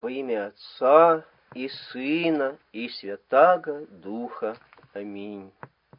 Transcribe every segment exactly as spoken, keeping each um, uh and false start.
Во имя Отца и Сына и Святаго Духа. Аминь.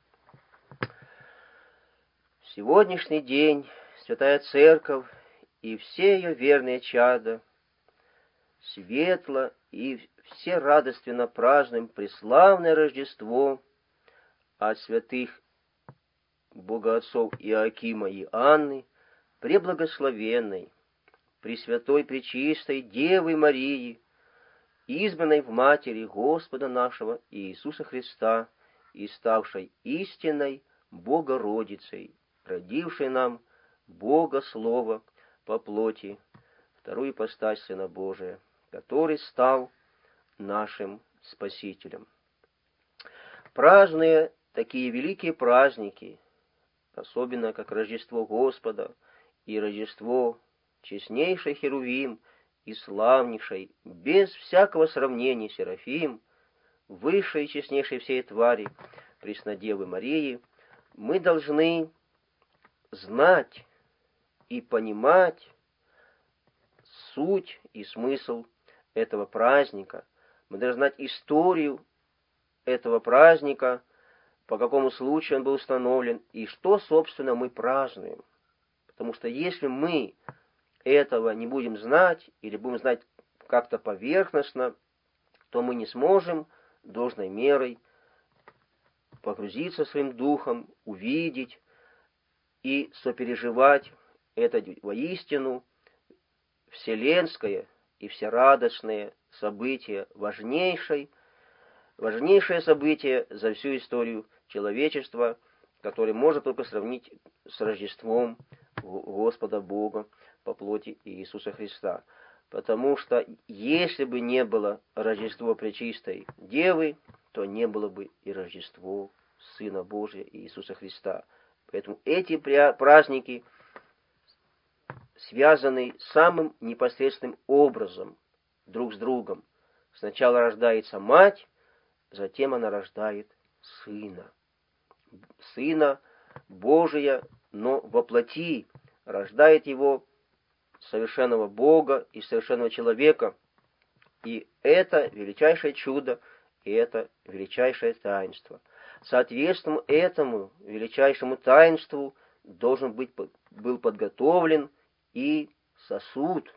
В сегодняшний день Святая Церковь и все ее верные чада светло и все радостно празднуем преславное Рождество от святых богоотцов Иоакима и Анны, преблагословенной, Пресвятой Пречистой Девы Марии, избранной в Матери Господа нашего Иисуса Христа и ставшей истинной Богородицей, родившей нам Бога Слова по плоти, вторую ипостась Сына Божия, который стал нашим Спасителем. Празднуя такие великие праздники, особенно как Рождество Господа и Рождество честнейший Херувим и славнейший, без всякого сравнения Серафим, высшей и честнейшей всей твари, Преснодевы Марии, мы должны знать и понимать суть и смысл этого праздника. Мы должны знать историю этого праздника, по какому случаю он был установлен, и что, собственно, мы празднуем. Потому что если мы этого не будем знать, или будем знать как-то поверхностно, то мы не сможем должной мерой погрузиться своим духом, увидеть и сопереживать это воистину вселенское и всерадостное событие, важнейшее, важнейшее событие за всю историю человечества, которое можно только сравнить с Рождеством Господа Бога по плоти Иисуса Христа. Потому что если бы не было Рождество Пречистой Девы, то не было бы и Рождество Сына Божия Иисуса Христа. Поэтому эти праздники связаны самым непосредственным образом друг с другом. Сначала рождается мать, затем она рождает Сына. Сына Божия, но во плоти рождает его совершенного Бога и совершенного человека. И это величайшее чудо, и это величайшее таинство. Соответственно, этому величайшему таинству должен быть был подготовлен и сосуд,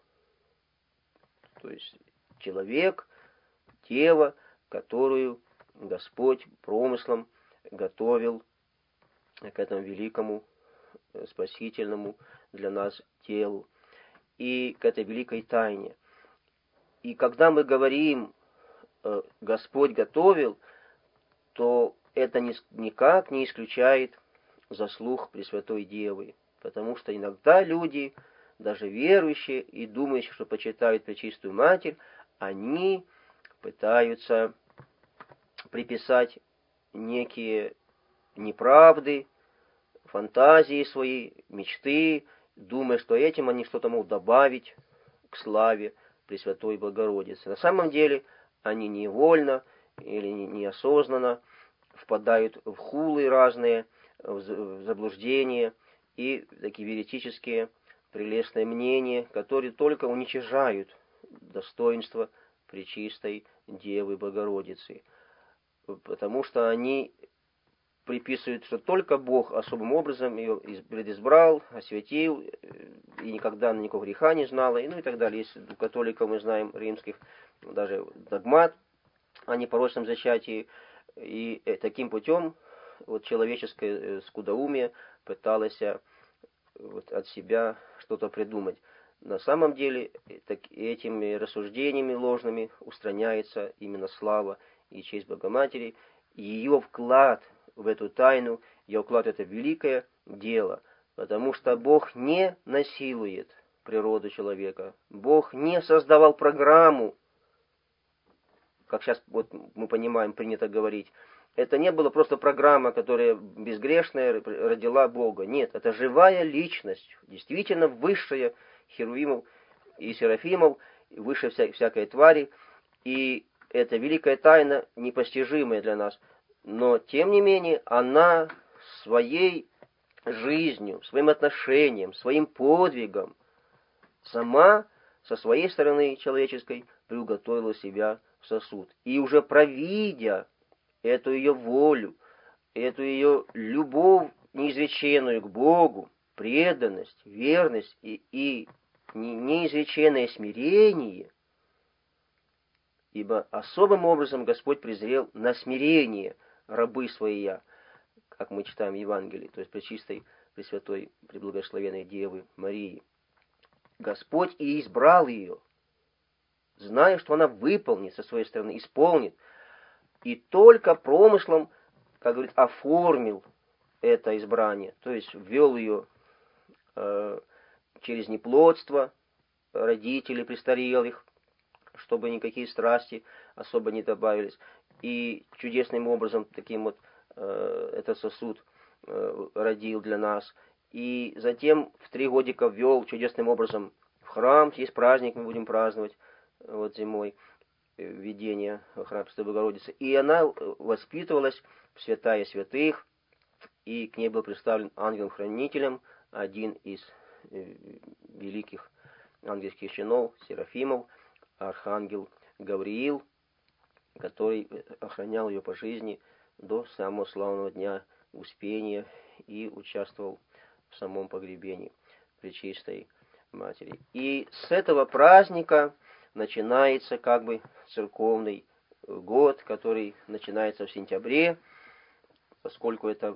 то есть человек, дева, которую Господь промыслом готовил к этому великому спасительному для нас делу и к этой великой тайне. И когда мы говорим «Господь готовил», то это никак не исключает заслуг Пресвятой Девы, потому что иногда люди, даже верующие и думающие, что почитают Пречистую Матерь, они пытаются приписать некие неправды, фантазии свои, мечты, думая, что этим они что-то могут добавить к славе Пресвятой Богородицы. На самом деле они невольно или неосознанно впадают в хулы разные, в заблуждения и такие еретические прелестные мнения, которые только уничижают достоинство Пречистой Девы Богородицы. Потому что они приписывают, что только Бог особым образом ее предизбрал, осветил, и никогда она никакого греха не знала, и ну и так далее. Есть у католиков, мы знаем, римских, даже догмат о непорочном зачатии, и таким путем вот человеческое скудоумие пыталось вот от себя что-то придумать. На самом деле так, этими рассуждениями ложными устраняется именно слава и честь Богоматери, и ее вклад в эту тайну, ее вклад — это великое дело, потому что Бог не насилует природу человека, Бог не создавал программу, как сейчас вот мы понимаем, принято говорить. Это не была просто программа, которая безгрешная родила Бога. Нет, это живая личность, действительно высшая Херувимов и Серафимов, выше вся, всякой твари. И это великая тайна, непостижимая для нас. Но, тем не менее, она своей жизнью, своим отношением, своим подвигом сама со своей стороны человеческой приуготовила себя в сосуд. И уже провидя эту ее волю, эту ее любовь неизреченную к Богу, преданность, верность и, и неизреченное смирение, ибо особым образом Господь презрел на смирение рабы своей, как мы читаем в Евангелии, то есть пречистой, пресвятой, преблагословенной Девы Марии. Господь и избрал ее, зная, что она выполнит со своей стороны, исполнит, и только промыслом, как говорит, оформил это избрание, то есть ввел ее э, через неплодство родителей престарелых, чтобы никакие страсти особо не добавились, и чудесным образом таким вот э, этот сосуд э, родил для нас. И затем в три годика ввел чудесным образом в храм, есть праздник, мы будем праздновать вот зимой, введение в храм Пресвятой Богородицы. И она воспитывалась в святая святых, и к ней был представлен ангелом-хранителем, один из великих ангельских чинов, Серафимов, архангел Гавриил, который охранял ее по жизни до самого славного дня Успения и участвовал в самом погребении Пречистой Матери. И с этого праздника начинается как бы церковный год, который начинается в сентябре, поскольку это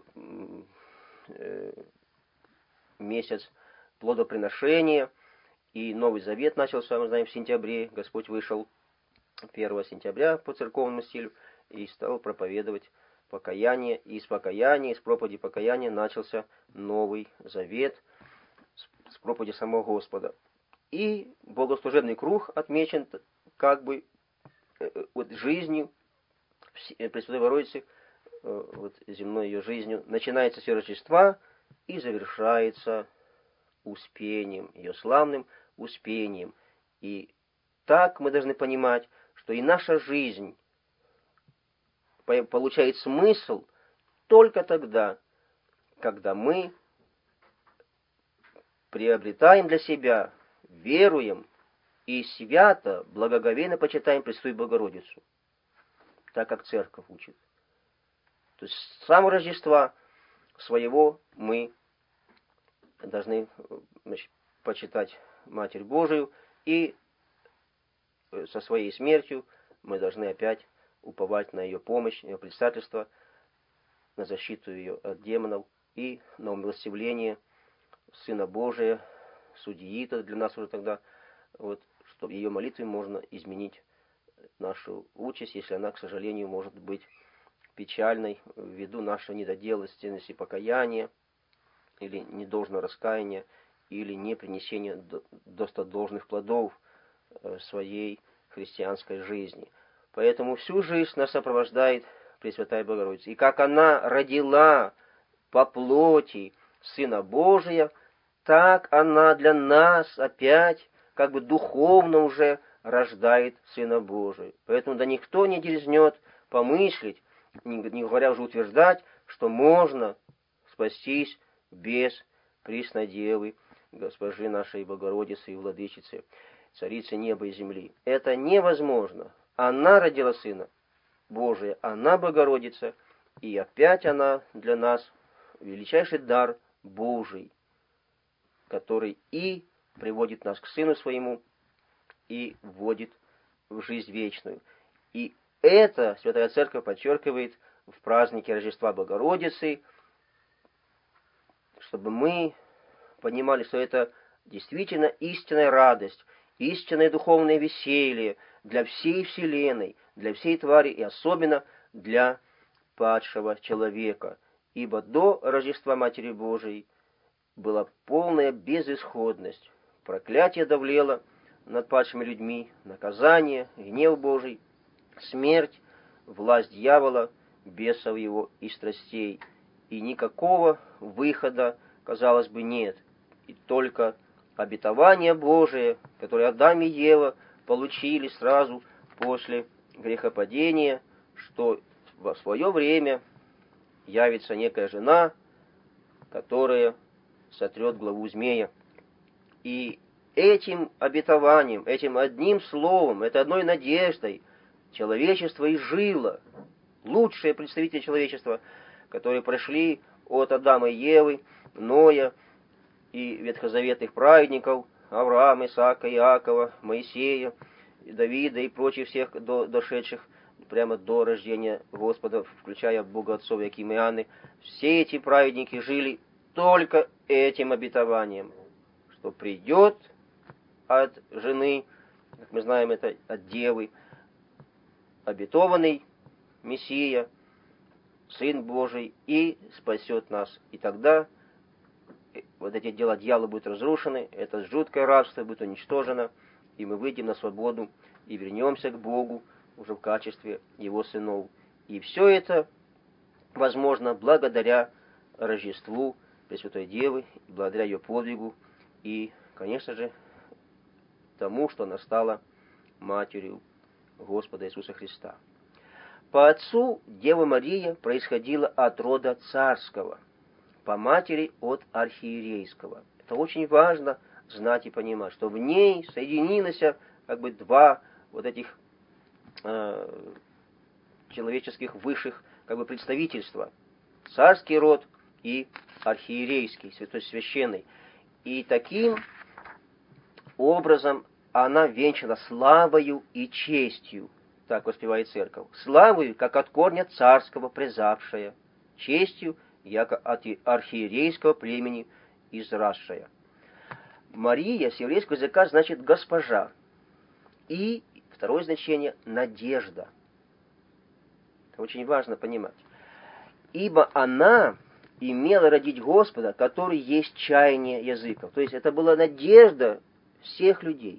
месяц плодоприношения, и Новый Завет начался, мы знаем, в сентябре. Господь вышел первого сентября по церковному стилю и стал проповедовать покаяние. И из покаяния, из проповеди покаяния начался Новый Завет, с проповеди самого Господа. И богослужебный круг отмечен как бы вот жизнью Пресвятой Богородицы, вот земной ее жизнью. Начинается все Рождества и завершается Успением, ее славным Успением. И так мы должны понимать, что и наша жизнь получает смысл только тогда, когда мы приобретаем для себя, веруем и свято, благоговейно почитаем Пресвятую Богородицу, так как Церковь учит. То есть с самого Рождества своего мы должны, значит, почитать Матерь Божию, и со своей смертью мы должны опять уповать на ее помощь, ее предстательство, на защиту ее от демонов и на умилостивление Сына Божия, судьи-то для нас уже тогда, вот, чтобы ее молитвой можно изменить нашу участь, если она, к сожалению, может быть печальной ввиду нашей недоделанности покаяния, или недолжного раскаяния, или не принесения достодолжных плодов своей христианской жизни. Поэтому всю жизнь нас сопровождает Пресвятая Богородица. И как она родила по плоти Сына Божия, так она для нас опять, как бы духовно уже рождает Сына Божия. Поэтому да никто не дерзнет помыслить, не говоря уже утверждать, что можно спастись без Преснодевы, Госпожи нашей Богородицы и Владычицы, Царицы неба и земли. Это невозможно. Она родила Сына Божия, она Богородица, и опять она для нас величайший дар Божий, который и приводит нас к Сыну Своему, и вводит в жизнь вечную. И это Святая Церковь подчеркивает в празднике Рождества Богородицы, чтобы мы понимали, что это действительно истинная радость, истинное духовное веселье для всей вселенной, для всей твари и особенно для падшего человека. Ибо до Рождества Матери Божией была полная безысходность. Проклятие давлело над падшими людьми, наказание, гнев Божий, смерть, власть дьявола, бесов его и страстей. И никакого выхода, казалось бы, нет. И только обетование Божие, которое Адам и Ева получили сразу после грехопадения, что во свое время явится некая жена, которая сотрет главу змея. И этим обетованием, этим одним словом, этой одной надеждой человечество и жило. Лучшие представители человечества, которые прошли от Адама и Евы, Ноя и ветхозаветных праведников, Авраама, Исаака, Иакова, Моисея, Давида и прочих всех до, дошедших прямо до рождения Господа, включая Бога Отцов Якима и Иоанны, все эти праведники жили только этим обетованием, что придет от жены, как мы знаем это, от девы, обетованный Мессия, Сын Божий, и спасет нас. И тогда вот эти дела дьявола будут разрушены, это жуткое рабство будет уничтожено, и мы выйдем на свободу и вернемся к Богу уже в качестве Его сынов. И все это возможно благодаря Рождеству Пресвятой Девы, благодаря ее подвигу и, конечно же, тому, что она стала матерью Господа Иисуса Христа. По отцу Дева Мария происходила от рода царского, по матери от архиерейского. Это очень важно знать и понимать, что в ней соединилось как бы два вот этих э, человеческих высших как бы представительства. Царский род и архиерейский, святой священный. И таким образом она венчана славою и честью, так воспевает церковь. Славою, как от корня царского презавшая, честью, яко от архиерейского племени израсшая. Мария с еврейского языка значит госпожа. И второе значение надежда. Это очень важно понимать. Ибо она имела родить Господа, который есть чаяние языков. То есть это была надежда всех людей.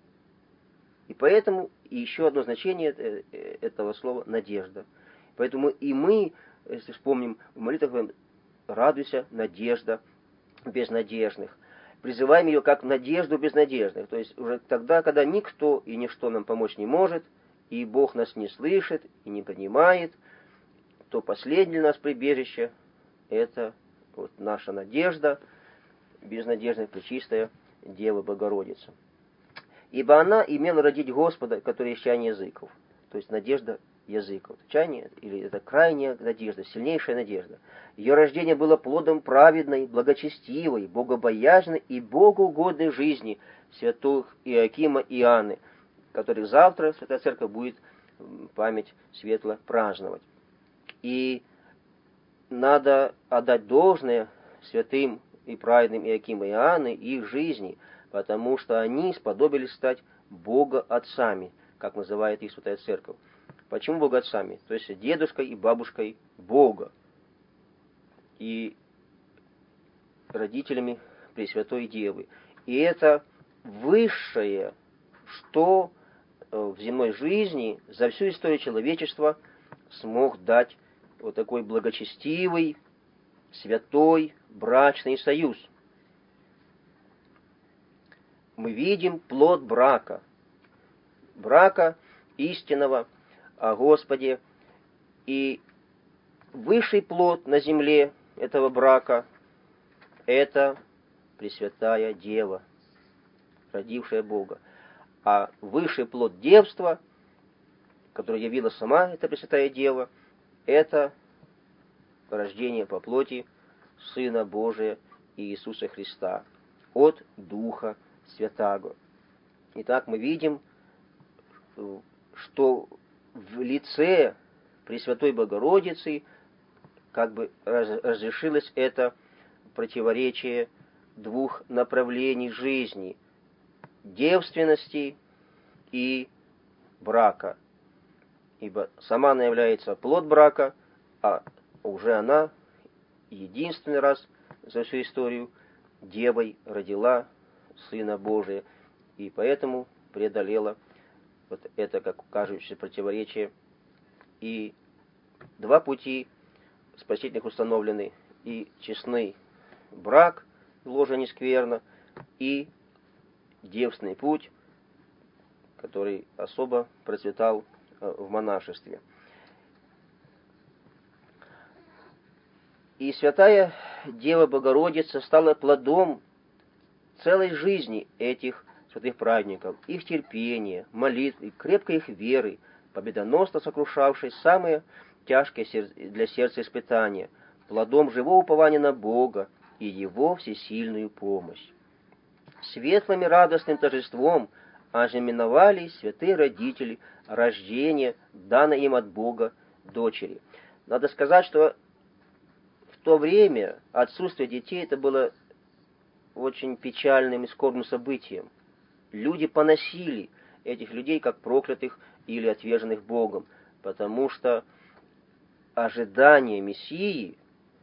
И поэтому еще одно значение этого слова надежда. Поэтому и мы, если вспомним в молитвах, говорим: радуйся, надежда безнадежных. Призываем ее как надежду безнадежных. То есть уже тогда, когда никто и ничто нам помочь не может, и Бог нас не слышит и не принимает, то последнее нас прибежище — это вот наша надежда, безнадежная пречистая Дева Богородица. Ибо она имела родить Господа, который есть чаяние языков. То есть надежда языков. Чаяние, или это крайняя надежда, сильнейшая надежда. Ее рождение было плодом праведной, благочестивой, богобоязненной и богоугодной жизни святых Иоакима и Иоанны, которых завтра Святая Церковь будет память светло праздновать. И надо отдать должное святым и праведным Иоакима и Иоанны и их жизни, потому что они сподобились стать богоотцами, как называет их Святая Церковь. Почему богоотцами? То есть дедушкой и бабушкой Бога и родителями Пресвятой Девы. И это высшее, что в земной жизни за всю историю человечества смог дать вот такой благочестивый, святой, брачный союз. Мы видим плод брака, брака истинного о Господе, и высший плод на земле этого брака — это Пресвятая Дева, родившая Бога. А высший плод девства, который явила сама эта Пресвятая Дева, это рождение по плоти Сына Божия Иисуса Христа от Духа Святаго. Итак, мы видим, что в лице Пресвятой Богородицы как бы разрешилось это противоречие двух направлений жизни — девственности и брака. Ибо сама она является плод брака, а уже она единственный раз за всю историю девой родила Сына Божия, и поэтому преодолела вот это, как кажущееся, противоречие. И два пути спасительных установлены: и честный брак, ложа не скверно, и девственный путь, который особо процветал в монашестве. И святая Дева Богородица стала плодом целой жизни этих святых праведников, их терпения, молитв и крепкой их веры, победоносно сокрушавшей самые тяжкие для сердца испытания, плодом живого упования на Бога и Его всесильную помощь. Светлым и радостным торжеством ознаменовали святые родители рождение, данное им от Бога, дочери. Надо сказать, что в то время отсутствие детей это было очень печальным и скорбным событием. Люди поносили этих людей как проклятых или отверженных Богом, потому что ожидание Мессии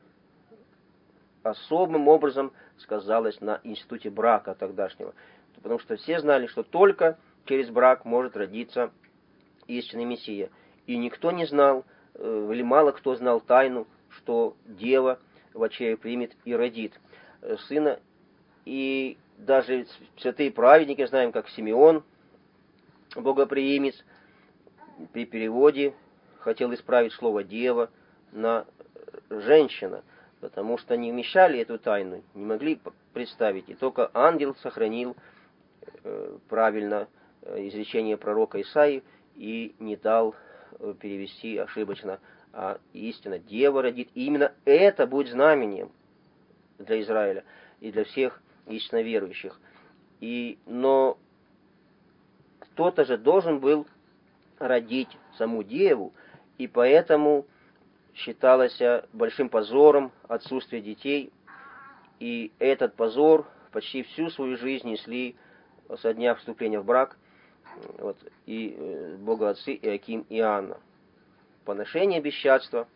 особым образом сказалось на институте брака тогдашнего. Потому что все знали, что только через брак может родиться истинный Мессия. И никто не знал, или мало кто знал тайну, что дева в чреве примет и родит сына. И даже святые праведники, знаем, как Симеон, богоприимец, при переводе хотел исправить слово «дева» на «женщина», потому что не вмещали эту тайну, не могли представить. И только ангел сохранил э, правильно э, изречение пророка Исаии и не дал э, перевести ошибочно, а истинно дева родит. И именно это будет знамением для Израиля и для всех истинно верующих. И, но кто-то же должен был родить саму деву, и поэтому считалось большим позором отсутствие детей, и этот позор почти всю свою жизнь несли со дня вступления в брак вот, и богоотцы Иоаким и Анна. Поношение бесчадства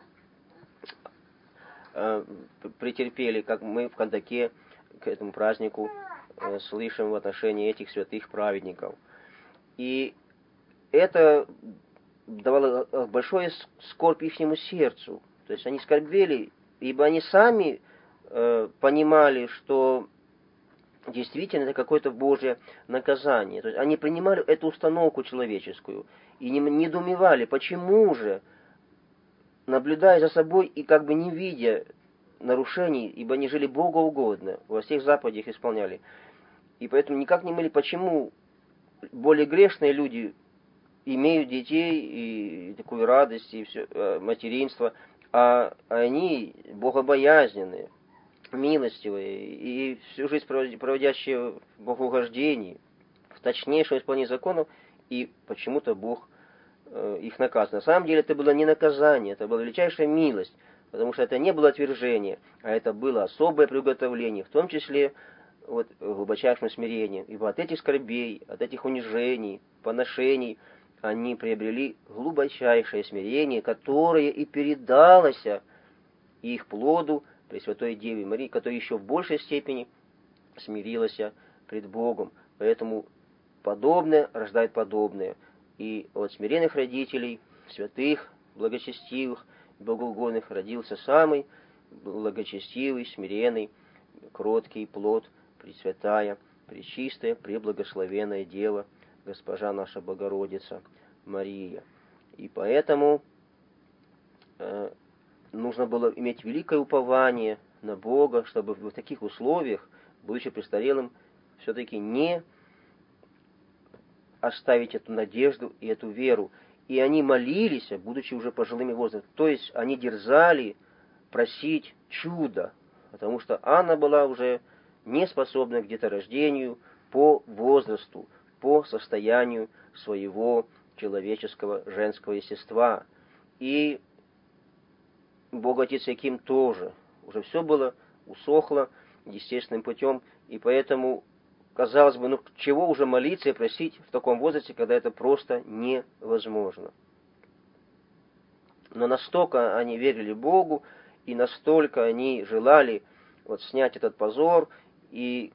э, претерпели, как мы в Кандаке к этому празднику э, слышим в отношении этих святых праведников. И это давало большое скорбь ихнему сердцу. То есть они скорбели, ибо они сами э, понимали, что действительно это какое-то Божье наказание. То есть они принимали эту установку человеческую и не, недоумевали, почему же, наблюдая за собой и как бы не видя нарушений, ибо они жили богоугодно, во всех заповедях исполняли. И поэтому никак не могли, почему более грешные люди имеют детей и такую радость, и все, материнство, а они богобоязненные, милостивые, и всю жизнь проводящие в богоугождении, в точнейшем исполнении законов, и почему-то Бог э, их наказывает. На самом деле это было не наказание, это была величайшая милость, потому что это не было отвержение, а это было особое приготовление, в том числе вот, глубочайшим смирением. Ибо от этих скорбей, от этих унижений, поношений они приобрели глубочайшее смирение, которое и передалось их плоду Пресвятой Деве Марии, которая еще в большей степени смирилась пред Богом. Поэтому подобное рождает подобное. И от смиренных родителей, святых, благочестивых, богоугодных родился самый благочестивый, смиренный, кроткий плод, Пресвятая, Пречистая, Преблагословенная Дева, Госпожа наша Богородица Мария. И поэтому э, нужно было иметь великое упование на Бога, чтобы в таких условиях, будучи престарелым, все-таки не оставить эту надежду и эту веру. И они молились, будучи уже пожилыми возрастом. То есть они дерзали просить чуда, потому что Анна была уже не способна к деторождению по возрасту, по состоянию своего человеческого женского естества. И Бог Отец Иоаким тоже. Уже все было усохло естественным путем, и поэтому, казалось бы, ну чего уже молиться и просить в таком возрасте, когда это просто невозможно. Но настолько они верили Богу, и настолько они желали вот снять этот позор и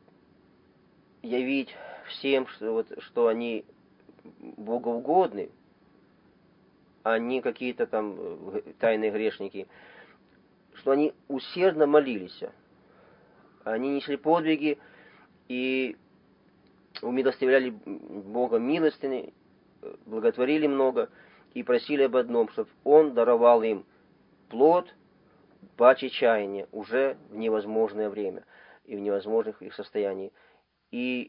явить всем, что, вот, что они богоугодны, а не какие-то там тайные грешники, что они усердно молились. Они несли подвиги и умилостивляли Бога милостыни, благотворили много и просили об одном, чтобы Он даровал им плод паче чаяния уже в невозможное время. и в невозможных их состояниях. И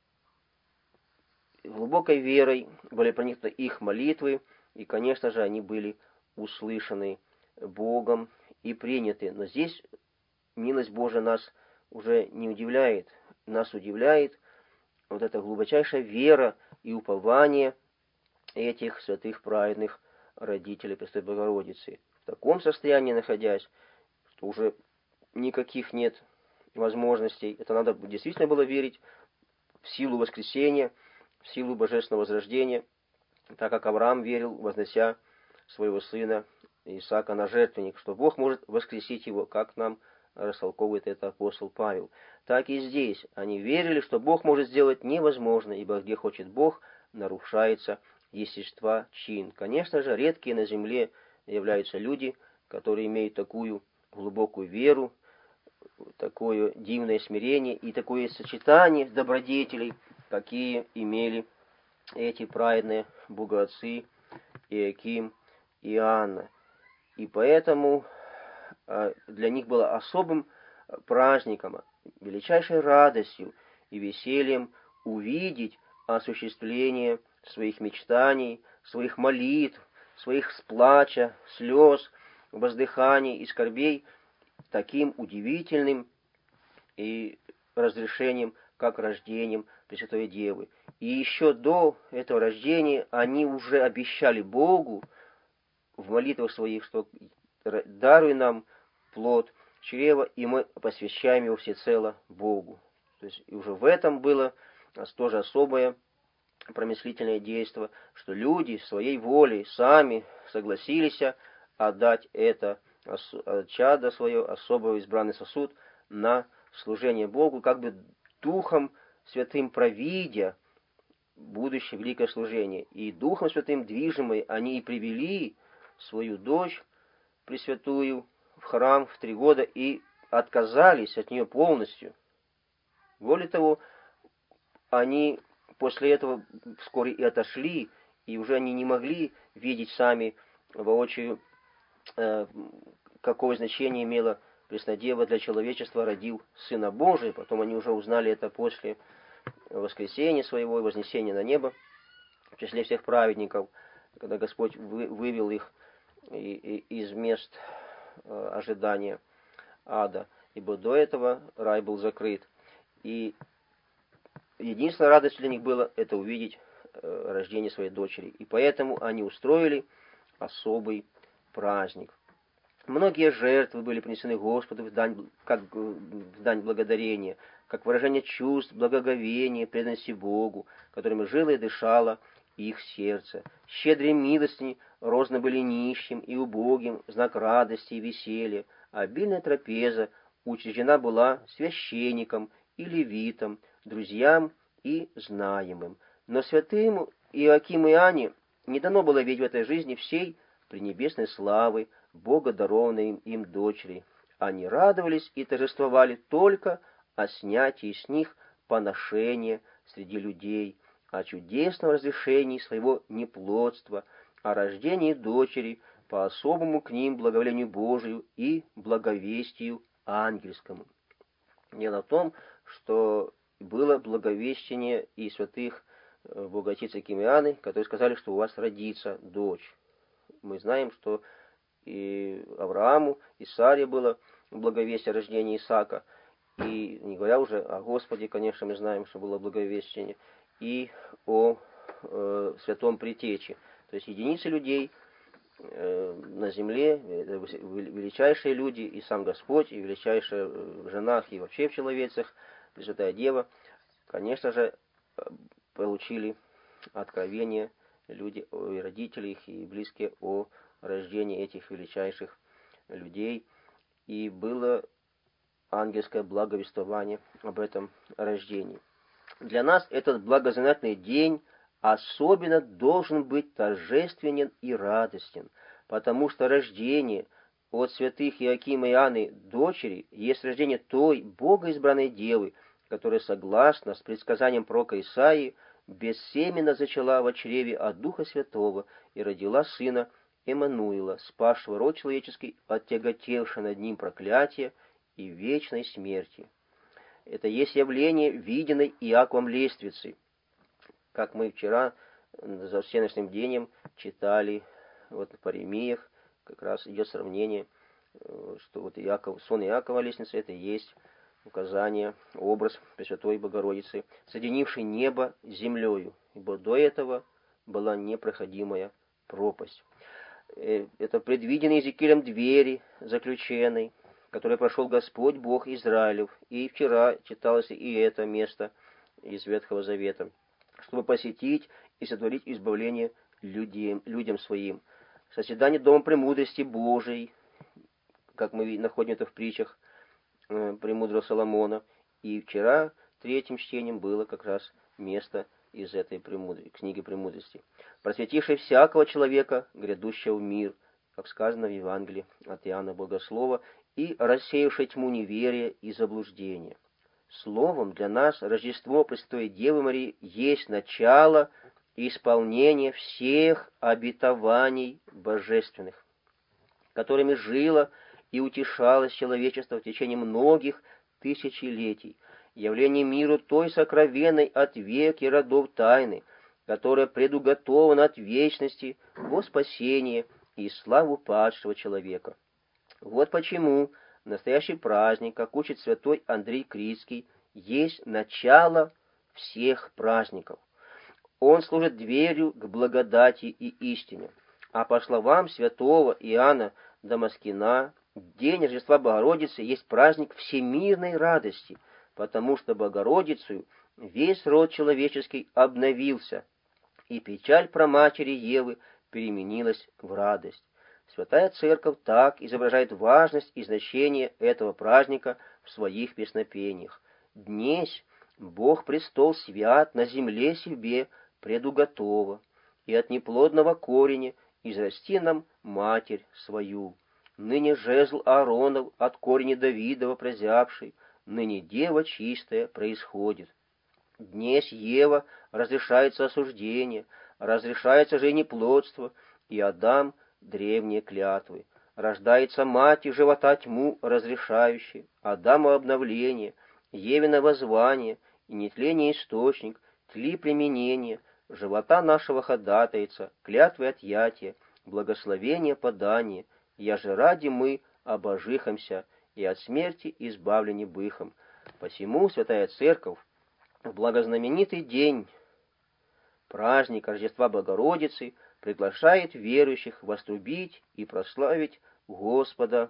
глубокой верой были проникнуты их молитвы, и, конечно же, они были услышаны Богом и приняты. Но здесь милость Божия нас уже не удивляет. Нас удивляет вот эта глубочайшая вера и упование этих святых праведных родителей Пресвятой Богородицы. В таком состоянии находясь, что уже никаких нет возможностей. Это надо действительно было верить в силу воскресения, в силу божественного возрождения, так как Авраам верил, вознося своего сына Исаака на жертвенник, что Бог может воскресить его, как нам растолковывает это апостол Павел. Так и здесь они верили, что Бог может сделать невозможное, ибо где хочет Бог, нарушается естества чин. Конечно же, редкие на земле являются люди, которые имеют такую глубокую веру, такое дивное смирение и такое сочетание добродетелей, какие имели эти праведные богоотцы Иаким и Анна. И поэтому для них было особым праздником, величайшей радостью и весельем увидеть осуществление своих мечтаний, своих молитв, своих сплача, слез, воздыханий и скорбей таким удивительным и разрешением, как рождением Пресвятой Девы. И еще до этого рождения они уже обещали Богу в молитвах своих, что даруй нам плод чрева, и мы посвящаем его всецело Богу. То есть и уже в этом было тоже особое промыслительное действие, что люди своей волей сами согласились отдать это чадо свое, особо избранный сосуд, на служение Богу, как бы Духом Святым провидя будущее великое служение. И Духом Святым движимые они и привели свою дочь Пресвятую в храм в три года и отказались от нее полностью. Более того, они после этого вскоре и отошли, и уже они не могли видеть сами воочию, э, какое значение имела Преснодева для человечества, родил Сына Божия. Потом они уже узнали это после воскресения своего и вознесения на небо, в числе всех праведников, когда Господь вы, вывел их и, и, из мест э, ожидания ада, ибо до этого рай был закрыт. И единственная радость для них была это увидеть э, рождение своей дочери. И поэтому они устроили особый праздник. Многие жертвы были принесены Господу в дань, как в дань благодарения, как выражение чувств, благоговения, преданности Богу, которыми жило и дышало их сердце. Щедрые милостыни розданы были нищим и убогим, в знак радости и веселья. Обильная трапеза учреждена была священником и левитам, друзьям и знаемым. Но святым Иоакиму и Анне не дано было видеть в этой жизни всей пренебесной славы, Бога дарованной им, им дочери. Они радовались и торжествовали только о снятии с них поношения среди людей, о чудесном разрешении своего неплодства, о рождении дочери по особому к ним благоволению Божию и благовестию ангельскому. Дело в том, что было благовещение и святых богоотец Иоаким и Анны, которые сказали, что у вас родится дочь. Мы знаем, что и Аврааму, и Саре было благовестие о рождении Исаака, и не говоря уже о Господе, конечно, мы знаем, что было благовещение, и о э, святом Притече. То есть единицы людей э, на земле, величайшие люди, и сам Господь, и величайшая в женах, и вообще в человецах, Пресвятая Дева, конечно же, получили откровение люди, и родители их, и близкие о рождении этих величайших людей. И было ангельское благовествование об этом рождении. Для нас этот благознаменательный день особенно должен быть торжественен и радостен, потому что рождение от святых Иоакима и Анны дочери есть рождение той богоизбранной девы, которая, согласно с предсказанием пророка Исаии, бессеменно зачала во чреве от Духа Святого и родила сына Эммануила, спасшего род человеческий от тяготевшего над ним проклятия и вечной смерти. Это есть явление виденной Иаковом лествицы. Как мы вчера за всеночным бдением читали, вот в Паремиях как раз идет сравнение, что вот Иаков, сон Иакова лестницы, это и есть указание, образ Пресвятой Богородицы, соединившей небо с землею, ибо до этого была непроходимая пропасть. Это предвиденный Иезекиилем двери заключенной, который прошел Господь Бог Израилев. И вчера читалось и это место из Ветхого Завета, чтобы посетить и сотворить избавление людям, людям своим. Созидание Дома Премудрости Божией, как мы находим это в притчах э, премудрого Соломона. И вчера третьим чтением было как раз место из этой премудрости, книги Премудрости. Просветивший всякого человека, грядущего в мир, как сказано в Евангелии от Иоанна Богослова, и рассеявший тьму неверия и заблуждения. Словом, для нас Рождество Пресвятой Девы Марии есть начало и исполнение всех обетований божественных, которыми жило и утешалось человечество в течение многих тысячелетий, явление миру той сокровенной от век и родов тайны, которая предуготована от вечности во спасение и славу падшего человека. Вот почему настоящий праздник, как учит святой Андрей Критский, есть начало всех праздников. Он служит дверью к благодати и истине. А по словам святого Иоанна Дамаскина, день Рождества Богородицы есть праздник всемирной радости, потому что Богородицею весь род человеческий обновился, и печаль праматери Евы переменилась в радость. Святая Церковь так изображает важность и значение этого праздника в своих песнопениях. Днесь Бог престол свят на земле себе предуготова, и от неплодного кореня израсти нам Матерь свою. Ныне жезл Ааронов от корня Давидова прозябший, ныне дева чистая происходит. Днесь Ева разрешается осуждение, разрешается же и неплодство, и Адам древние клятвы. Рождается мать и живота тьму разрешающий, Адаму обновление, Евина воззвание, и нетление источник, тли применение, живота нашего ходатайца, клятвы отъятия, благословение подание, я же ради мы обожихомся, и от смерти избавлени быхом. Посему Святая Церковь в благознаменитый день, праздник Рождества Богородицы, приглашает верующих вострубить и прославить Господа,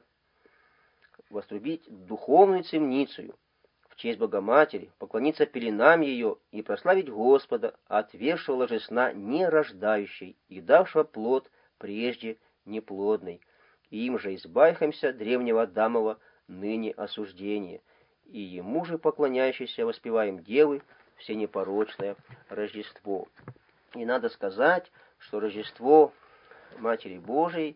вострубить духовную цемницею в честь Богоматери, поклониться пеленам ее и прославить Господа, отвергшего ложесна нерождающей и давшего плод прежде неплодный. И им же избавимся древнего Адамова ныне осуждения, и ему же поклоняющийся воспеваем Девы всенепорочное Рождество. И надо сказать, что Рождество Матери Божией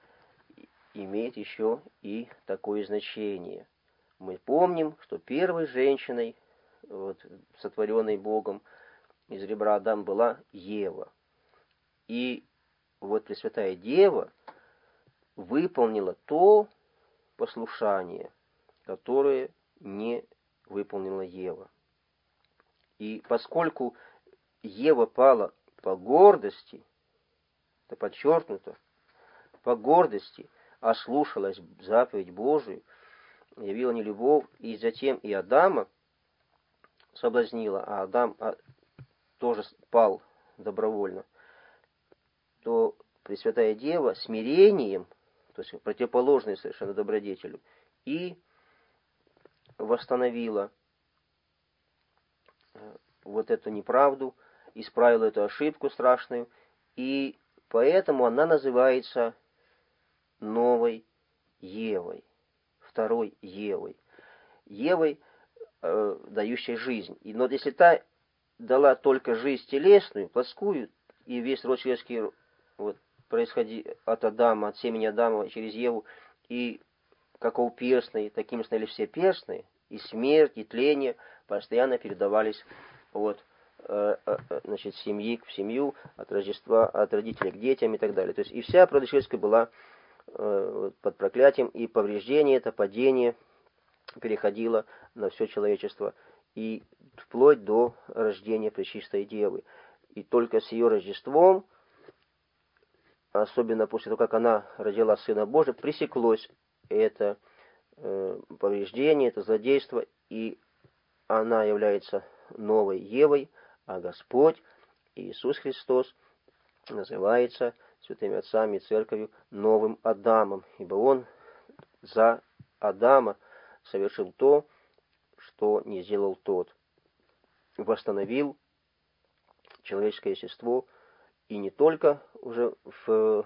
имеет еще и такое значение. Мы помним, что первой женщиной, вот, сотворенной Богом из ребра Адама, была Ева. И вот Пресвятая Дева выполнила то послушание, которое не выполнила Ева. И поскольку Ева пала по гордости, это подчеркнуто, по гордости ослушалась заповедь Божию, явила нелюбовь, и затем и Адама соблазнила, а Адам а, тоже пал добровольно, то Пресвятая Дева смирением, то есть противоположной совершенно добродетелю, и восстановила вот эту неправду, исправила эту ошибку страшную, и поэтому она называется новой Евой, второй Евой, Евой, э, дающей жизнь. И, но если та дала только жизнь телесную, плоскую, и весь род человеческий вот, происходи от Адама, от семени Адама через Еву, и каков перстный, такими стали все перстные, и смерть, и тление постоянно передавались от э, э, значит, семьи в семью, от Рождества, от родителей к детям и так далее. То есть и вся природа человеческая была э, под проклятием, и повреждение, это падение переходила на все человечество, и вплоть до рождения Пречистой Девы. И только с ее Рождеством, особенно после того, как она родила Сына Божия, пресеклось это э, повреждение, это злодейство, и она является новой Евой, а Господь, Иисус Христос, называется святыми отцами и церковью новым Адамом, ибо Он за Адама совершил то, что не сделал тот. Восстановил человеческое естество, и не только уже в,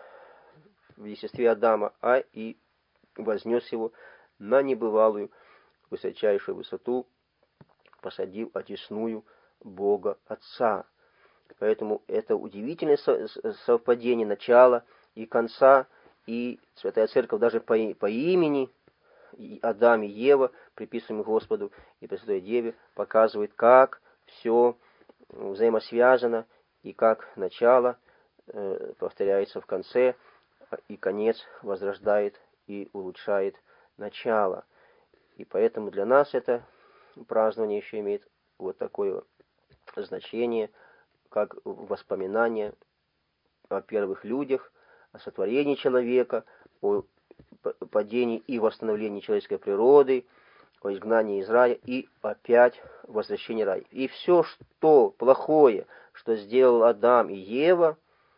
в естестве Адама, а и вознес его на небывалую высочайшую высоту, посадив одесную Бога Отца. Поэтому это удивительное совпадение начала и конца, и Святая Церковь даже по, по имени Адам и Ева, приписываемых Господу и Пресвятой Деве, показывает, как все взаимосвязано и как начало э, повторяется в конце, и конец возрождает и улучшает начало. И поэтому для нас это празднование еще имеет вот такое значение, как воспоминание о первых людях, о сотворении человека, о падении и восстановлении человеческой природы, о изгнании из рая и опять возвращении рая. И все, что плохое, что сделал Адам и Ева,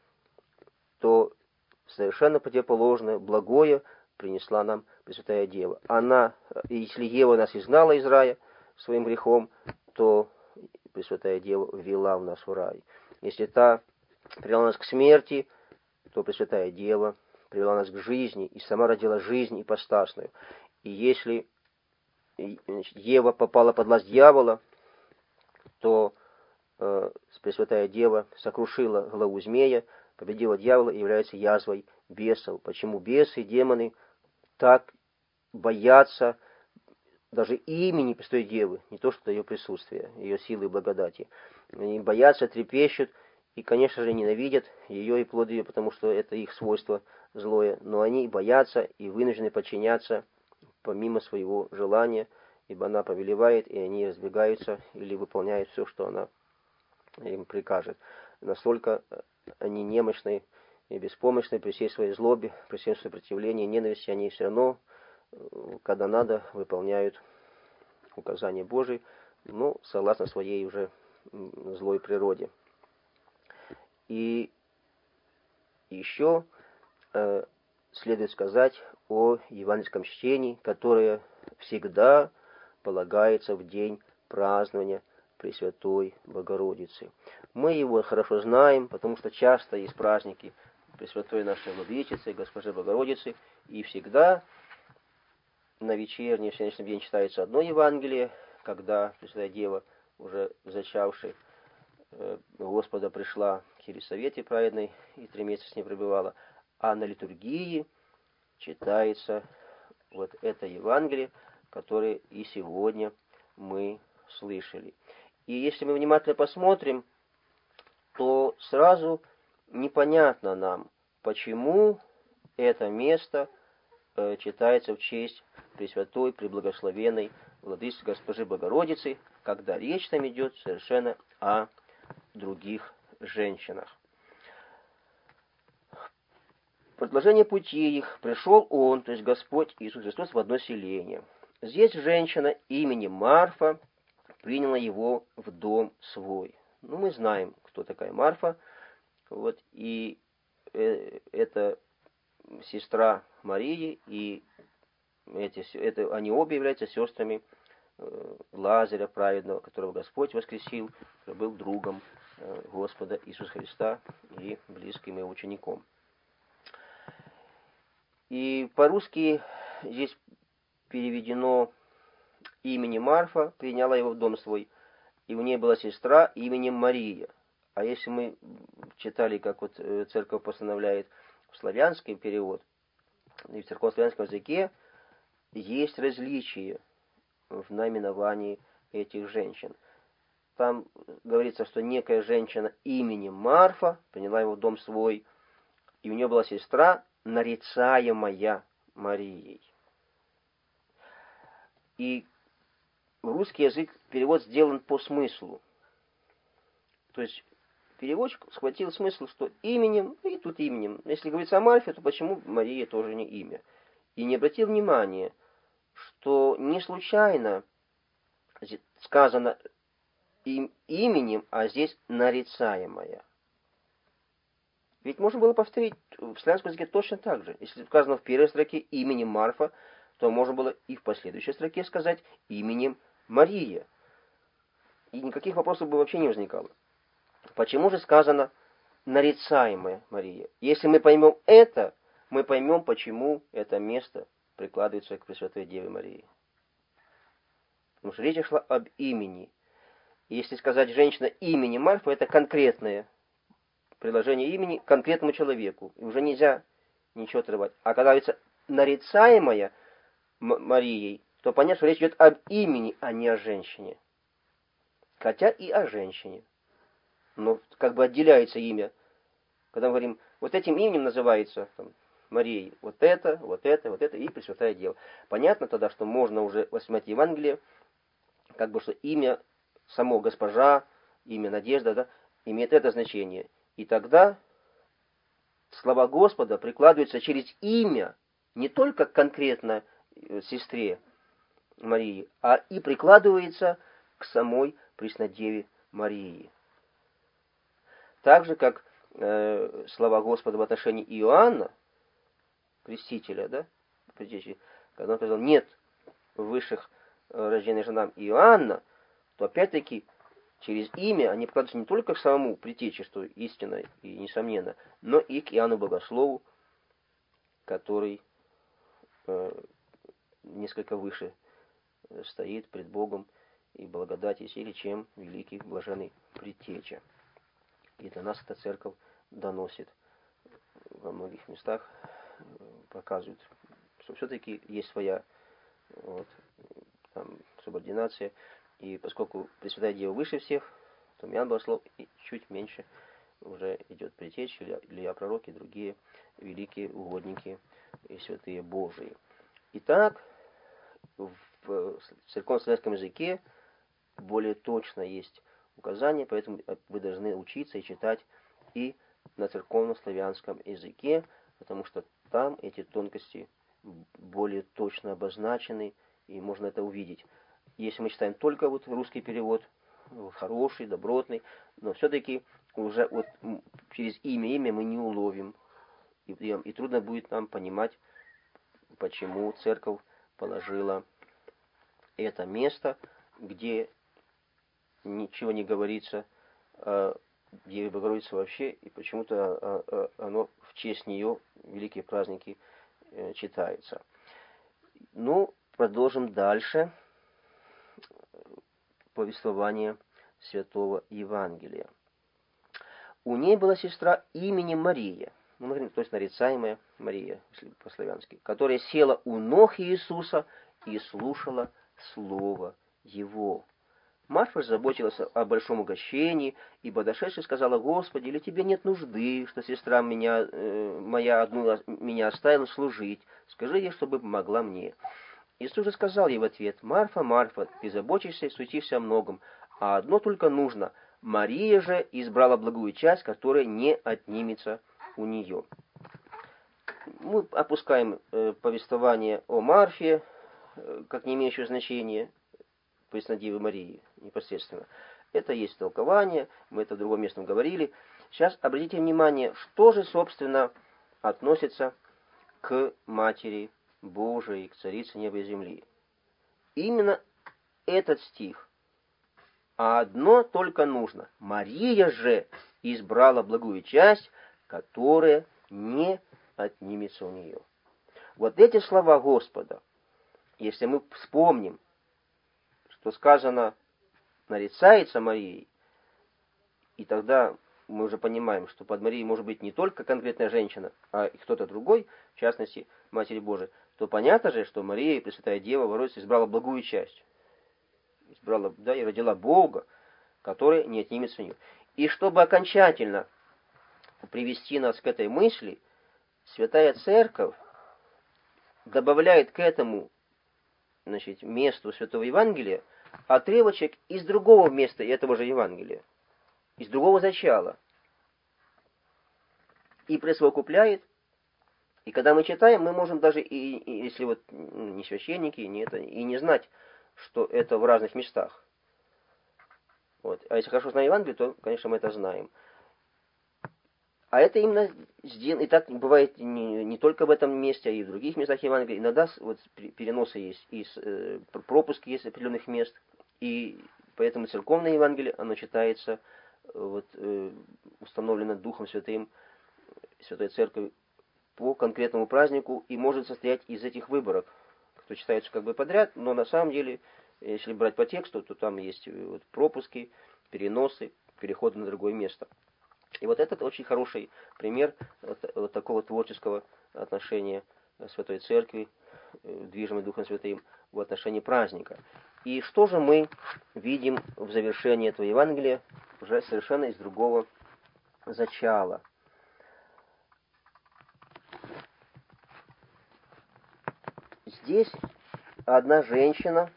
то совершенно противоположное, благое принесла нам Пресвятая Дева. Она, если Ева нас изгнала из рая своим грехом, то Пресвятая Дева ввела в нас в рай. Если та привела нас к смерти, то Пресвятая Дева привела нас к жизни и сама родила жизнь ипостасную. И если значит, Ева попала под власть дьявола, то э, Пресвятая Дева сокрушила главу змея, победила дьявола и является язвой бесов. Почему бесы, демоны так боятся даже имени Пресвятой Девы, не то что ее присутствия, ее силы и благодати. Они боятся, трепещут и, конечно же, ненавидят ее и плод ее, потому что это их свойство злое. Но они боятся и вынуждены подчиняться помимо своего желания, ибо она повелевает, и они разбегаются или выполняют все, что она им прикажет. Настолько они немощны и беспомощны при всей своей злобе, при всем сопротивлении, ненависти, они все равно, когда надо, выполняют указания Божии, но согласно своей уже злой природе. И еще э, следует сказать о евангельском чтении, которое всегда полагается в день празднования Пресвятой Богородицы. Мы его хорошо знаем, потому что часто есть праздники Пресвятой нашей Владычицы, Госпожи Богородицы, и всегда на вечерний, в сегодняшний день читается одно Евангелие, когда Пресвятая Дева, уже зачавшей Господа, пришла к Елисавете праведной и три месяца с ней пребывала, а на литургии читается вот это Евангелие, которое и сегодня мы слышали. И если мы внимательно посмотрим, то сразу непонятно нам, почему это место э, читается в честь Пресвятой, Преблагословенной Владычицы Госпожи Богородицы, когда речь там идет совершенно о других женщинах. В продолжение пути их пришел Он, то есть Господь Иисус Христос, в одно селение. Здесь женщина именем Марфа приняла его в дом свой. Ну, мы знаем, кто такая Марфа. Вот, и э, это сестра Марии, и эти, это, они обе являются сестрами э, Лазаря праведного, которого Господь воскресил, который был другом э, Господа Иисуса Христа и близким его учеником. И по-русски здесь переведено имени Марфа, приняла его в дом свой, и у ней была сестра именем Мария. А если мы читали, как вот церковь постановляет в славянский перевод, и в церковно-славянском языке есть различия в наименовании этих женщин. Там говорится, что некая женщина именем Марфа приняла его в дом свой, и у нее была сестра, нарицаемая Марией. И русский язык, перевод сделан по смыслу. То есть переводчик схватил смысл, что именем, и тут именем. Если говорится о Марфе, то почему Мария тоже не имя? И не обратил внимания, что не случайно сказано им, именем, а здесь нарицаемая. Ведь можно было повторить в славянском языке точно так же. Если сказано в первой строке именем Марфа, то можно было и в последующей строке сказать именем Мария. И никаких вопросов бы вообще не возникало. Почему же сказано нарицаемая Мария? Если мы поймем это, мы поймем, почему это место прикладывается к Пресвятой Деве Марии. Потому что речь шла об имени. И если сказать женщина имени Марфа, это конкретное приложение имени к конкретному человеку. И уже нельзя ничего отрывать. А когда говорится нарицаемая Марией, то понятно, что речь идет об имени, а не о женщине. Хотя и о женщине. Но как бы отделяется имя. Когда мы говорим, вот этим именем называется там, Марией, вот это, вот это, вот это и Пресвятая Дева. Понятно тогда, что можно уже воспринимать Евангелие, как бы что имя само госпожа, имя Надежда, да, имеет это значение. И тогда слова Господа прикладываются через имя не только конкретно сестре Марии, а и прикладывается к самой Преснодеве Марии. Так же, как э, слова Господа в отношении Иоанна, крестителя, да, когда он сказал, нет высших э, рожденных женам Иоанна, то опять-таки через имя они прикладываются не только к самому Предтечеству, истинно и несомненно, но и к Иоанну Богослову, который э, несколько выше стоит пред Богом и благодати и силе, чем великий блаженный Предтеча. И для нас эта церковь доносит во многих местах, показывает, что все-таки есть своя вот, там, субординация. И поскольку Пресвятая Дева выше всех, то Иоанн Богослов и чуть меньше уже идет Предтеча, или Илья Пророк и другие великие угодники и святые Божии. Итак, в церковно-славянском языке более точно есть указания, поэтому вы должны учиться и читать и на церковно-славянском языке, потому что там эти тонкости более точно обозначены, и можно это увидеть. Если мы читаем только вот русский перевод, хороший, добротный, но все-таки уже вот через имя имя мы не уловим, и, и трудно будет нам понимать, почему церковь положила это место, где ничего не говорится о Деве Богородице вообще, и почему-то оно в честь нее, великие праздники, читается. Ну, продолжим дальше повествование Святого Евангелия. У ней была сестра именем Мария, ну, то есть нарицаемая Мария, если по-славянски, которая села у ног Иисуса и слушала Слово Его. Марфа заботилась о большом угощении, ибо дошедшая сказала: «Господи, или тебе нет нужды, что сестра меня, э, моя одну меня оставила служить? Скажи ей, чтобы помогла мне». Иисус же сказал ей в ответ: «Марфа, Марфа, ты заботишься и суетишься о многом, а одно только нужно. Мария же избрала благую часть, которая не отнимется у нее». Мы опускаем э, повествование о Марфе, э, как не имеющее значения, Преснодевы Марии непосредственно. Это есть толкование, мы это в другом месте говорили. Сейчас обратите внимание, что же, собственно, относится к Матери Божией, к Царице неба и земли. Именно этот стих. А одно только нужно. Мария же избрала благую часть, которая не отнимется у нее. Вот эти слова Господа, если мы вспомним, что сказано нарицается Марией, и тогда мы уже понимаем, что под Марией может быть не только конкретная женщина, а и кто-то другой, в частности, Матерь Божия, то понятно же, что Мария, Пресвятая Дева, Богородица, избрала благую часть. Избрала, да, и родила Бога, который не отнимется у нее. И чтобы окончательно привести нас к этой мысли, Святая Церковь добавляет к этому значит, месту Святого Евангелия отрывочек из другого места этого же Евангелия, из другого зачала, и присовокупляет. И когда мы читаем, мы можем даже, и, и если вот не священники, не это, и не знать, что это в разных местах. Вот. А если хорошо знаем Евангелие, то, конечно, мы это знаем. А это именно сделано, и так бывает не, не только в этом месте, а и в других местах Евангелия. Иногда вот переносы есть, и э, пропуски есть определенных мест, и поэтому церковное Евангелие, оно читается, вот, э, установлено Духом Святым, Святой Церковью по конкретному празднику, и может состоять из этих выборок, кто читается как бы подряд, но на самом деле, если брать по тексту, то там есть вот пропуски, переносы, переходы на другое место. И вот этот очень хороший пример вот, вот такого творческого отношения Святой Церкви, движимой Духом Святым, в отношении праздника. И что же мы видим в завершении этого Евангелия уже совершенно из другого зачала? Здесь одна женщина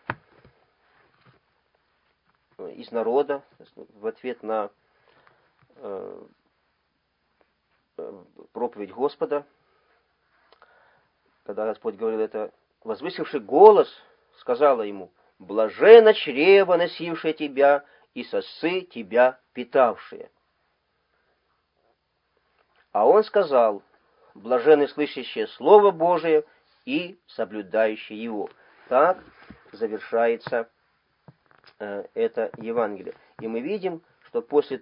из народа в ответ на э, проповедь Господа, когда Господь говорил это, возвысивший голос, сказала ему: «Блаженно чрево, носившее тебя, и сосы тебя питавшие». А он сказал: «Блаженны слышащие Слово Божие и соблюдающие его». Так завершается э, это Евангелие. И мы видим, что после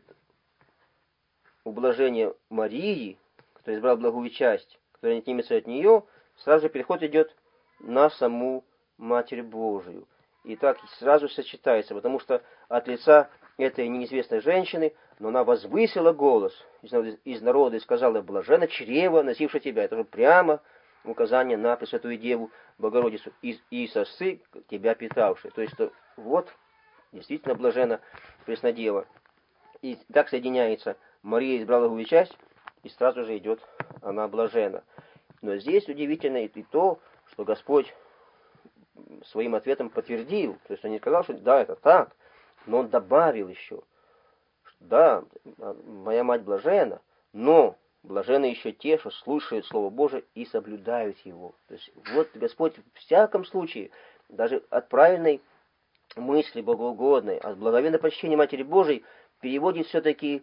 ублажения Марии, которая избрала благую часть, которая не отнимется от нее, сразу же переход идет на саму Матерь Божию. И так сразу сочетается, потому что от лица этой неизвестной женщины, но она возвысила голос из народа и сказала: «Блаженно чрево, носившее тебя». Это же прямо указание на Пресвятую Деву Богородицу, и, и сосы тебя питавшие. То есть, что вот, действительно блажена Преснодева. И так соединяется: Мария избрала благую часть, и сразу же идет она блажена. Но здесь удивительно и то, что Господь своим ответом подтвердил. То есть он не сказал, что да, это так, но он добавил еще, что да, моя мать блажена, но блажены еще те, что слушают Слово Божие и соблюдают его. То есть вот Господь в всяком случае, даже от правильной мысли богоугодной, от благовейного почтения Матери Божией, переводит все-таки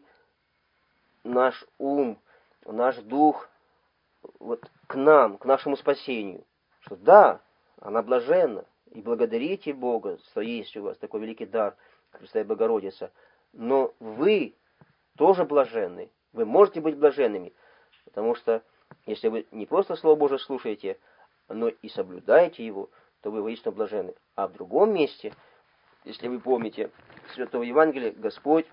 наш ум, наш дух вот к нам, к нашему спасению. Что да, она блаженна, и благодарите Бога, что есть у вас такой великий дар, Пресвятая Богородица. Но вы тоже блаженны, вы можете быть блаженными, потому что если вы не просто Слово Божие слушаете, но и соблюдаете его, то вы воистину блаженны. А в другом месте, если вы помните Святого Евангелия, Господь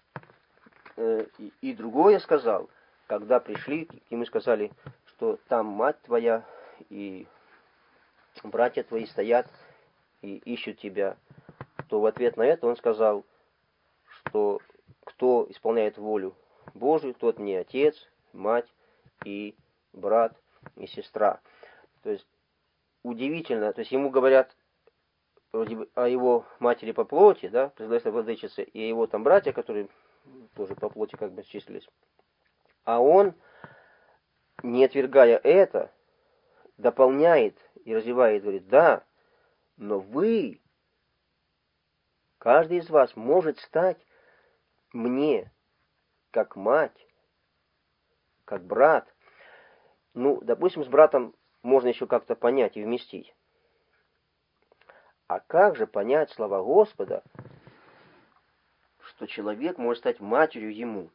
э, и, и другое сказал, когда пришли к нему и сказали, что там мать твоя и братья твои стоят и ищут тебя, то в ответ на это он сказал, что кто исполняет волю Божию, тот мне отец, мать и брат и сестра. То есть удивительно, то есть ему говорят вроде бы о его матери по плоти, да, Пресвятой Владычице, и о его там братья, которые тоже по плоти как бы числились. А он, не отвергая это, дополняет и развивает, говорит: да, но вы, каждый из вас может стать мне как мать, как брат. Ну, допустим, с братом можно еще как-то понять и вместить. А как же понять слова Господа, что человек может стать матерью ему?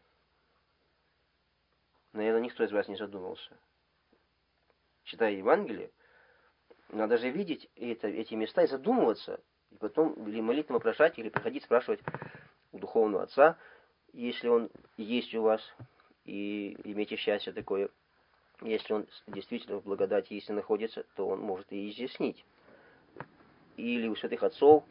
Наверное, никто из вас не задумывался. Читая Евангелие, надо же видеть это, эти места и задумываться, и потом или молитвенно вопрошать, или приходить спрашивать у духовного отца, если он есть у вас, и имейте счастье такое. Если он действительно в благодати истины находится, то он может и изъяснить. Или у святых отцов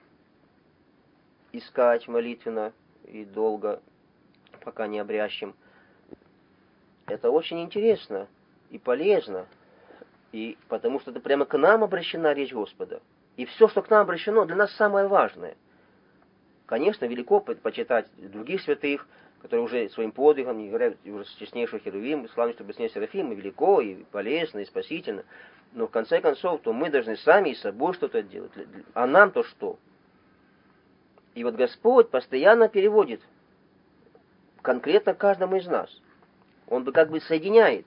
искать молитвенно и долго, пока не обрящем. Это очень интересно и полезно. И потому что это прямо к нам обращена речь Господа. И все, что к нам обращено, для нас самое важное. Конечно, велико почитать других святых, которые уже своим подвигом, не говоря уже с честнейшего Херувим, славнейшего Беснее Серафим, и велико, и полезно, и спасительно. Но в конце концов, то мы должны сами и с собой что-то делать. А нам-то что? И вот Господь постоянно переводит конкретно каждому из нас. Он бы как бы соединяет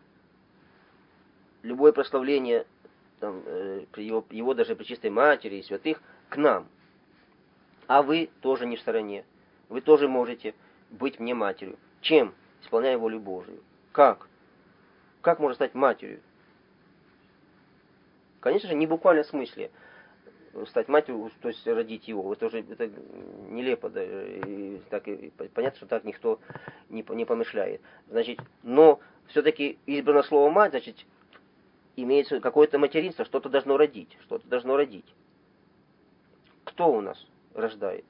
любое прославление там, э, его, его даже Пречистой Матери и святых к нам. А вы тоже не в стороне. Вы тоже можете быть мне матерью. Чем? Исполняя волю Божию. Как? Как можно стать матерью? Конечно же, не в буквальном смысле стать матерью, то есть родить его. Это уже это нелепо. Да, и так, и понятно, что так никто не, не помышляет. Значит, но все-таки избрано слово «мать», значит, имеется какое-то материнство, что-то должно родить. Что-то должно родить. Кто у нас рождает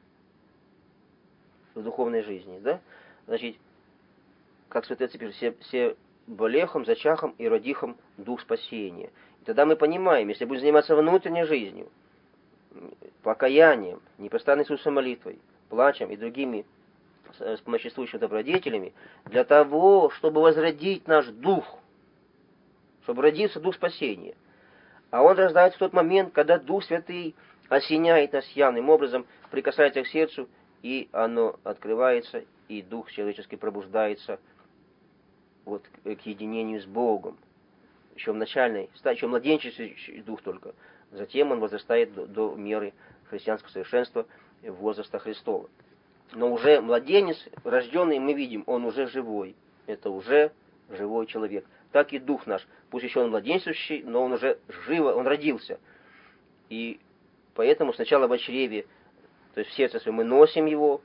в духовной жизни, да? Значит, как святой отцы пишут, все, все болехом, зачахом и родихом дух спасения. И тогда мы понимаем, если будем заниматься внутренней жизнью, покаянием, непрестанной Иисусом молитвой, плачем и другими вспомоществующими добродетелями, для того, чтобы возродить наш дух, чтобы родился дух спасения. А он рождается в тот момент, когда Дух Святый осеняет нас явным образом, прикасается к сердцу, и оно открывается, и дух человеческий пробуждается вот, к единению с Богом. Еще в начальной стадии, еще младенческий дух только. Затем он возрастает до, до меры христианского совершенства возраста Христова. Но уже младенец, рожденный, мы видим, он уже живой. Это уже живой человек. Так и дух наш, пусть еще он младенческий, но он уже живо, он родился. И поэтому сначала в чреве, то есть в сердце своем мы носим его,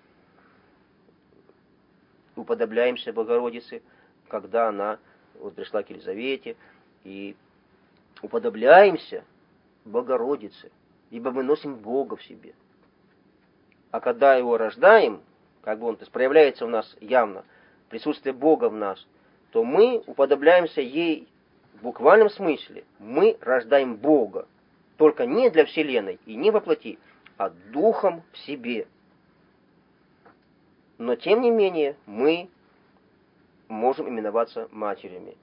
уподобляемся Богородице, когда она вот пришла к Елизавете, и уподобляемся Богородице, ибо мы носим Бога в себе. А когда его рождаем, как бы он, то есть проявляется у нас явно, присутствие Бога в нас, то мы уподобляемся ей в буквальном смысле. Мы рождаем Бога, только не для вселенной и не во плоти, а духом в себе. Но тем не менее мы можем именоваться матерями,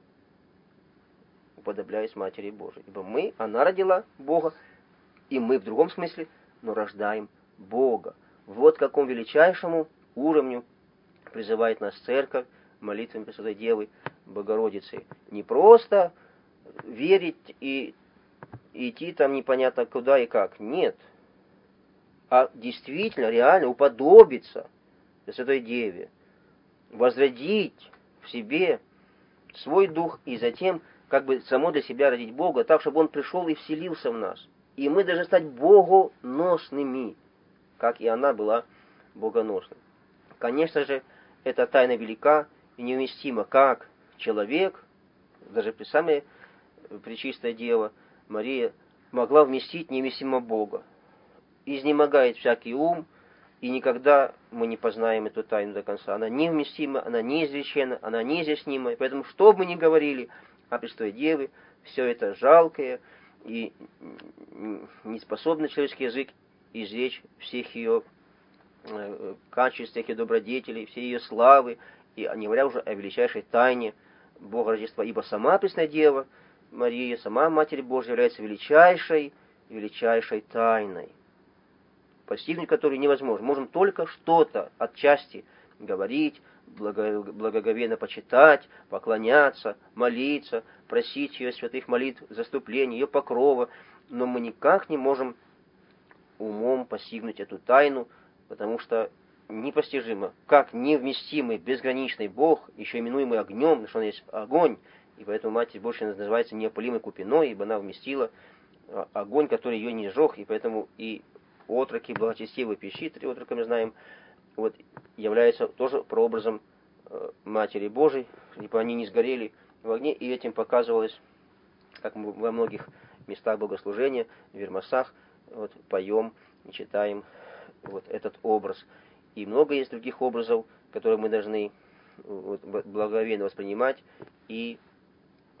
уподобляясь Матери Божией. Ибо мы, она родила Бога, и мы в другом смысле, но рождаем Бога. Вот к какому величайшему уровню призывает нас Церковь молитвами Пресвятой Девы Богородицы. Не просто верить и идти там непонятно куда и как. Нет. А действительно, реально уподобиться Пресвятой Деве. Возродить в себе свой дух и затем как бы само для себя родить Бога, так, чтобы Он пришел и вселился в нас. И мы должны стать богоносными, как и она была богоносной. Конечно же, эта тайна велика и неуместима, как человек, даже при самой Пречистая Дева Мария, могла вместить неуместимо Бога. Изнемогает всякий ум, и никогда мы не познаем эту тайну до конца. Она невместима, она неизречена, она неизъяснима. И поэтому, что бы ни говорили о Пресвятой Деве, все это жалкое, и не способный человеческий язык изречь всех ее качеств, всех ее добродетелей, всей ее славы, и не говоря уже о величайшей тайне Бога Рождества. Ибо сама Пресная Дева Мария, сама Матерь Божья является величайшей, величайшей тайной, постигнуть которую невозможно. Можем только что-то отчасти говорить, благоговейно почитать, поклоняться, молиться, просить ее святых молитв, заступления, ее покрова, но мы никак не можем умом постигнуть эту тайну, потому что непостижимо, как невместимый, безграничный Бог, еще именуемый огнем, потому что он есть огонь, и поэтому Матерь Божья называется неопалимой купиной, ибо она вместила огонь, который ее не сжег, и поэтому и отроки благочестивой пищи, три отрока мы знаем, вот, являются тоже прообразом э, Матери Божией, ибо они не сгорели в огне, и этим показывалось, как мы во многих местах богослужения, в вермосах, вот, поем и читаем вот этот образ. И много есть других образов, которые мы должны вот, благоговейно воспринимать и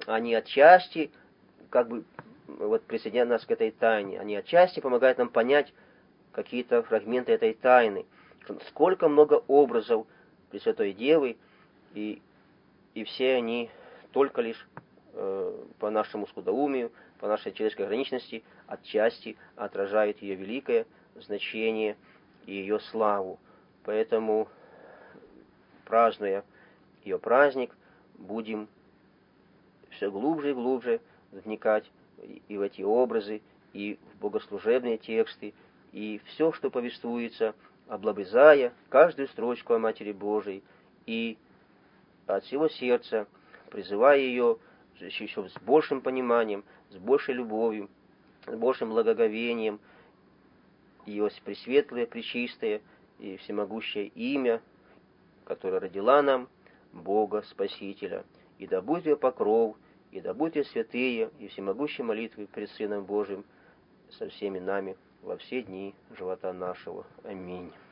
они отчасти, как бы, вот присоединяют нас к этой тайне, они отчасти помогают нам понять какие-то фрагменты этой тайны. Сколько много образов Пресвятой Девы, и, и все они только лишь э, по нашему скудоумию, по нашей человеческой ограниченности, отчасти отражают ее великое значение и ее славу. Поэтому, празднуя ее праздник, будем все глубже и глубже вникать и в эти образы, и в богослужебные тексты, и все, что повествуется, облобызая каждую строчку о Матери Божией, и от всего сердца призывая ее еще с большим пониманием, с большей любовью, с большим благоговением, ее пресветлое, пречистое и всемогущее имя, которое родила нам Бога Спасителя. И да будет ее покров, и да будут ее святые и всемогущие молитвы пред Сыном Божиим со всеми нами во все дни живота нашего. Аминь.